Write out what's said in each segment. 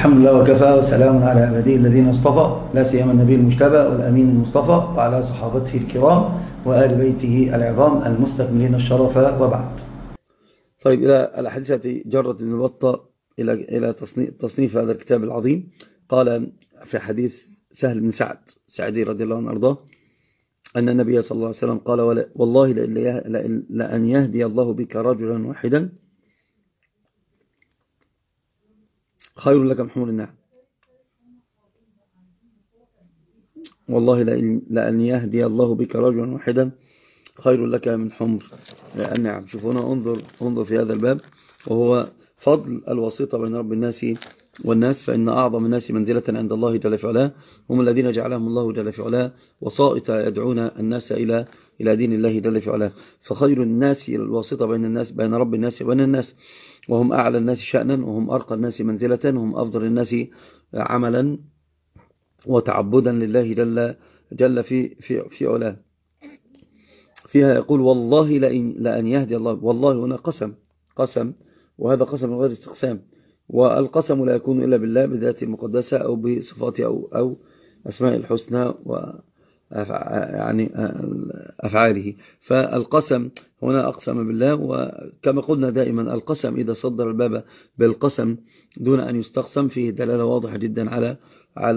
الحمد لله وكفى وسلام على عباده الذين اصطفى، لا سيما النبي المجتبى والأمين المصطفى وعلى صحابته الكرام وآل بيته العظام المستكملين الشرف، وبعد. طيب، إلى الحديث التي جرت ابن بطة إلى تصنيف هذا الكتاب العظيم. قال في حديث سهل بن سعدي رضي الله عنه أرضاه أن النبي صلى الله عليه وسلم قال: والله لأن يهدي الله بك رجلا واحدا خير لك من حمر النعم. والله لأن يهدي الله بك رجلا واحدا خير لك من حمر النعم. شوف هنا، انظر في هذا الباب، وهو فضل الوسيطة بين رب الناس والناس. فإن أعظم الناس منزلة عند الله جل في علاه هم الذين جعلهم الله جل في علاه وسائط يدعون الناس إلى دين الله جل في علاه. فخير الناس الواسطة بين رب الناس وبين الناس، وهم أعلى الناس شأنا، وهم أرقى الناس منزلة، وهم أفضل الناس عملا وتعبدا لله جل في علاه. فيها يقول: والله لأن يهدي الله. والله هنا قسم، وهذا قسم من غير استقسام، والقسم لا يكون إلا بالله بذاته المقدسة أو بصفاته أو أسماء الحسنى يعني أفعاله. فالقسم هنا أقسم بالله، وكما قلنا دائما القسم إذا صدر الباب بالقسم دون أن يستقسم فيه دلالة واضحة جدا على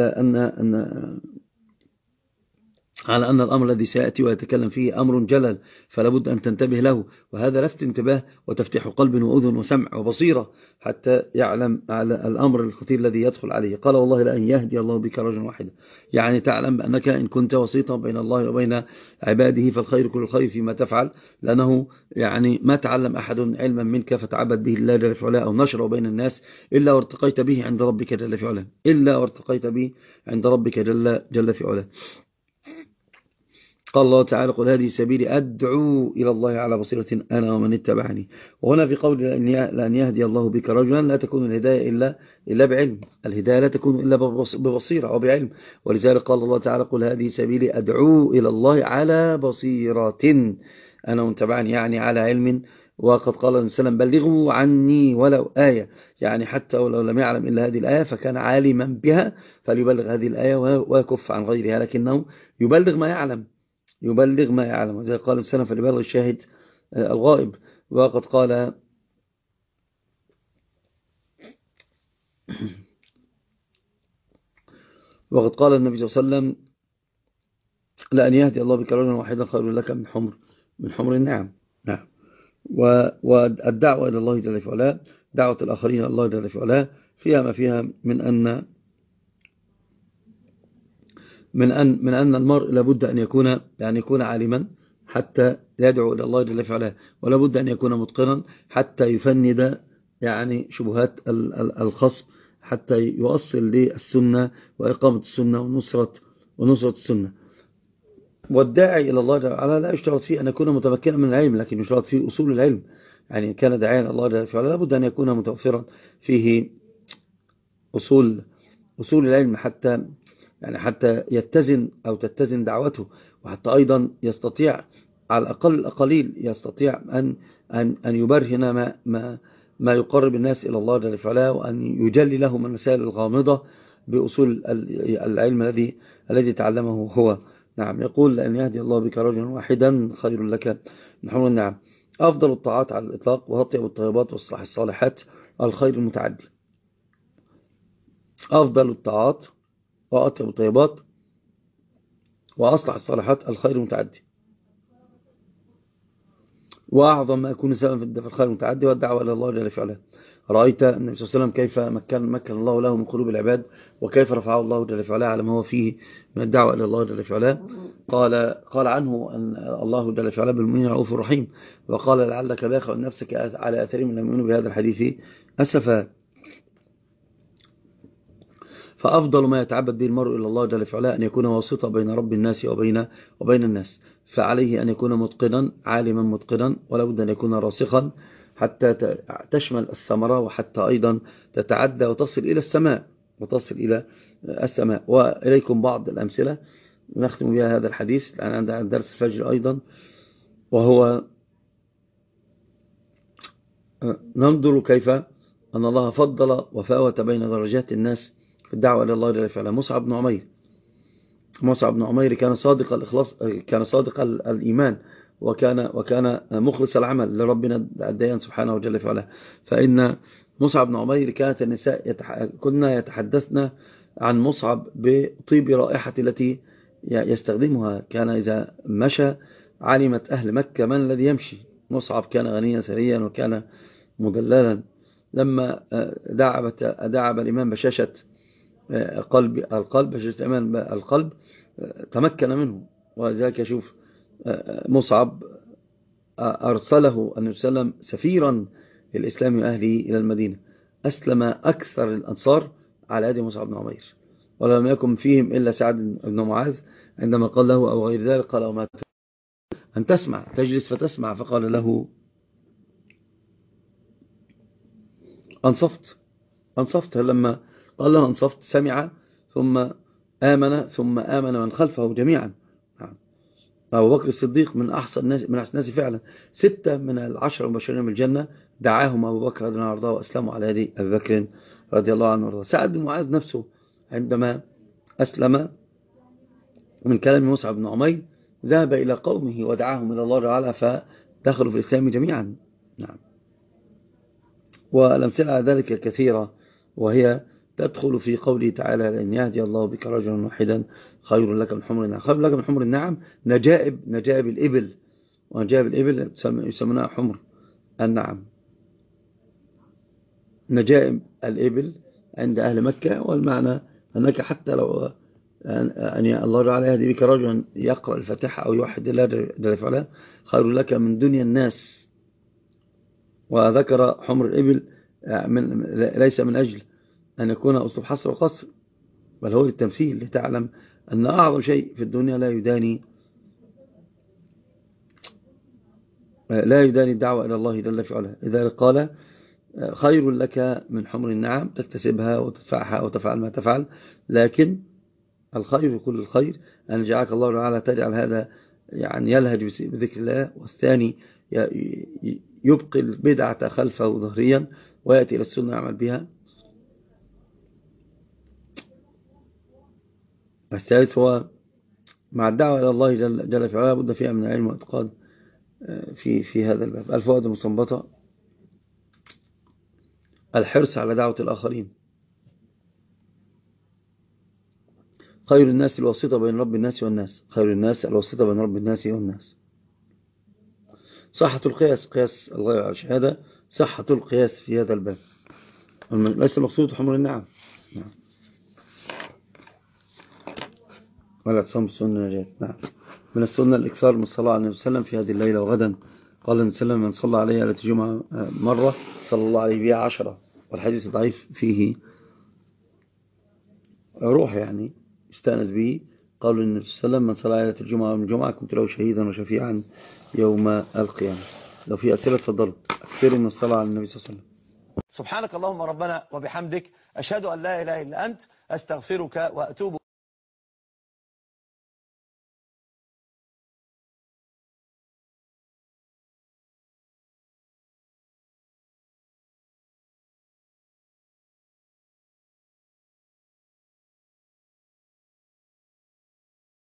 أن الأمر الذي سيأتي ويتكلم فيه أمر جلل، فلا بد أن تنتبه له، وهذا لفت انتباه وتفتح قلب وأذن وسمع وبصيرة حتى يعلم على الأمر الخطير الذي يدخل عليه. قال: والله لأن يهدي الله بك رجلا واحدا، يعني تعلم بأنك إن كنت وسيطا بين الله وبين عباده فالخير كل الخير فيما تفعل، لأنه يعني ما تعلم أحد علما منك فتعبد به الله جل في علاه أو نشره بين الناس إلا وارتقيت به عند ربك جل في علاه، إلا وارتقيت به عند ربك جل في علاه. قال الله تعالى: قل هذه سبيلي أدعو إلى الله على بصيرة أنا ومن اتبعني. وهنا في قول لأن يهدي الله بك رجلا لا تكون الهداية إلا بعلم. الهداية لا تكون إلا ببصيرة أو بعلم. ولذلك قال الله تعالى: قل هذه سبيلي أدعو إلى الله على بصيرة أنا ومن اتبعني، يعني على علم. وقد قال النبي صلى الله عليه وسلم: بلغوا عني ولو آية، يعني حتى ولو لم يعلم إلا هذه الآية فكان عالما بها فليبلغ هذه الآية ويكف عن غيرها، لكنه يبلغ ما يعلم، وزي قال السلام: فليبلغ الشاهد الغائب. وقد قال النبي صلى الله عليه وسلم: لأن يهدي الله بك رجلا واحدا خير لك من حمر النعم. نعم. والدعوة إلى الله جل في علاه، دعوة الآخرين إلى الله جل في علاه، فيها ما فيها من أن المرء لابد أن يكون عالما حتى يدعو إلى الله جل في علاه، ولا بد أن يكون متقنا حتى يفند يعني شبهات الخصم، حتى يؤصل للسنة وإقامة السنة ونصرة السنة. والداعي إلى الله جل وعلا لا يشترط فيه أن يكون متمكنا من العلم، لكن يشترط فيه أصول العلم. يعني كان داعيا إلى الله جل وعلا لابد أن يكون متوفرا فيه أصول العلم، حتى يتزن أو تتزن دعوته، وحتى أيضا يستطيع على الأقل يستطيع أن يبرهن ما يقرب الناس إلى الله جل وعلا، وأن يجلي لهم المسائل الغامضة بأصول العلم الذي تعلمه هو. نعم. يقول: لأن يهدي الله بك رجلا واحدا خير لك من حمر النعم. أفضل الطاعات على الإطلاق وأطيب الطيبات والصلاح الصالحات الخير المتعدي. أفضل الطاعات وأطيب الطيبات وأصلح الصالحات الخير المتعدي، وأعظم ما يكون سببا في الخير المتعدي والدعوة إلى الله جل في علاه. رأيت النبي صلى الله عليه وسلم كيف مكن الله له من قلوب العباد، وكيف رفعه الله جل في علاه على ما هو فيه من الدعوة إلى الله جل في علاه. قال عنه أن الله جل في علاه بالمؤمنين رؤوف رحيم، وقال: لعلك باخع نفسك على أثرهم لم يؤمنوا بهذا الحديث أسفا. فأفضل ما يتعبد به المرء إلى الله جل في علاه أن يكون واسطة بين رب الناس وبين الناس. فعليه أن يكون متقنا، عالما متقنا، ولا بد أن يكون راسخا حتى تشمل الثمرة، وحتى أيضا تتعدى وتصل إلى السماء. وإليكم بعض الأمثلة نختم بها هذا الحديث عند درس الفجر أيضا، وهو ننظر كيف أن الله فضل وفاوت بين درجات الناس في الدعوة إلى الله جل وعلا. مصعب بن عمير كان صادق الإخلاص، كان صادق الإيمان، وكان مخلص العمل لربنا الديان سبحانه وجل وعلا. فإن مصعب بن عمير كانت النساء كنا يتحدثن عن مصعب بطيب رائحة التي يستخدمها. كان إذا مشى علمت أهل مكة من الذي يمشي. مصعب كان غنيا ثريا وكان مدللا. لما دعب الإمام بشاشة القلب تمكن منه. وذلك يشوف مصعب أرسله النبي صلى الله عليه وسلم سفيرا للإسلام وأهله إلى المدينة. أسلم أكثر الأنصار على يد مصعب بن عمير، ولم يكن فيهم إلا سعد بن معاذ. عندما قال له أو غير ذلك قال وما أن تسمع تجلس فتسمع، فقال له أنصفت. لما قال له أنصفت سمع ثم آمن من خلفه جميعا. أبو بكر الصديق من أحسن الناس فعلا. 6 من 10 المبشرين بالجنة دعاهم أبو بكر رضي الله عنه وأسلموا على يد أبي بكر رضي الله عنه وارضاه. سعد بن معاذ نفسه عندما أسلم من كلام مصعب بن عمير ذهب إلى قومه ودعاهم إلى الله تعالى فدخلوا في الإسلام جميعا. نعم. والأمثلة على ذلك الكثيرة، وهي تدخل في قوله تعالى لأن يهدي الله بك رجلا واحدا خير لك من حمر النعم. خير لك من حمر النعم نجائب الإبل، ونجائب الإبل يسمونها حمر النعم. نجائب الإبل عند أهل مكة، والمعنى أنك حتى لو أن الله تعالى يهدي بك رجلا يقرأ الفاتحة أو يوحد الله جل وعلا خير لك من دنيا الناس. وذكر حمر الإبل ليس من أجل أن يكون أسلوب حصر وقصر، بل هو للتمثيل، لتعلم أن أعظم شيء في الدنيا لا يداني الدعوة إلى الله جل وعلا. إذا قال خير لك من حمر النعم تكتسبها وتدفعها وتفعل ما تفعل، لكن الخير كل الخير أن جعلك الله تعالى تجعل هذا يعني يلهج بذكر الله، والثاني يبقي البدعة خلفه ظهريا ويأتي إلى السنة يعمل بها. الثالث هو مع الدعوة إلى الله جل وعلا بد فيها من العلم والإتقان في هذا الباب. الفوائد المستنبطة: الحرص على دعوة الآخرين. خير الناس الواسطة بين رب الناس والناس. خير الناس الواسطة بين رب الناس والناس. صحة القياس، قياس الله على الشهادة، صحة القياس في هذا الباب، ليس المقصود حمر النعم. نعم. ولا تصوم السنة نجاة. نعم. من السنة الإكثار من الصلاة على النبي صلى الله عليه وسلم في هذه الليلة وغدا. قال النبي صلى الله عليه وسلم من صلى عليه على الجمعة مرة صلى الله عليه بها 10. والحديث ضعيف فيه روح يعني استأنس به. قالوا النبي صلى الله عليه وسلم من صلى عليه الجمعة من الجمعة كنت له شهيدا وشفيعا يوم القيامة. لو في أسئلة تفضلوا. أكثر من الصلاة على النبي صلى الله عليه وسلم. سبحانك اللهم ربنا وبحمدك أشهد أن لا إله إلا أنت أستغفرك وأتوب